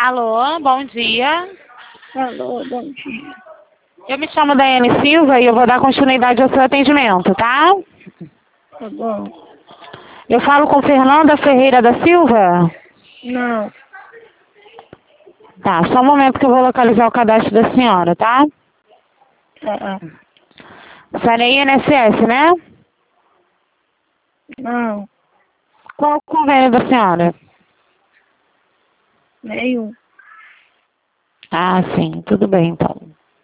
Alô, bom dia. Alô, bom dia. Eu me chamo Daiane Silva e eu vou dar continuidade ao seu atendimento, tá? Tá bom? Eu falo com Fernanda Ferreira da Silva? Não. Tá, só um momento que eu vou localizar o cadastro da senhora, tá? Tá. Senhora é INSS, né? Não. Qual o convênio da senhora? Nenhum. Ah, sim, tudo bem então.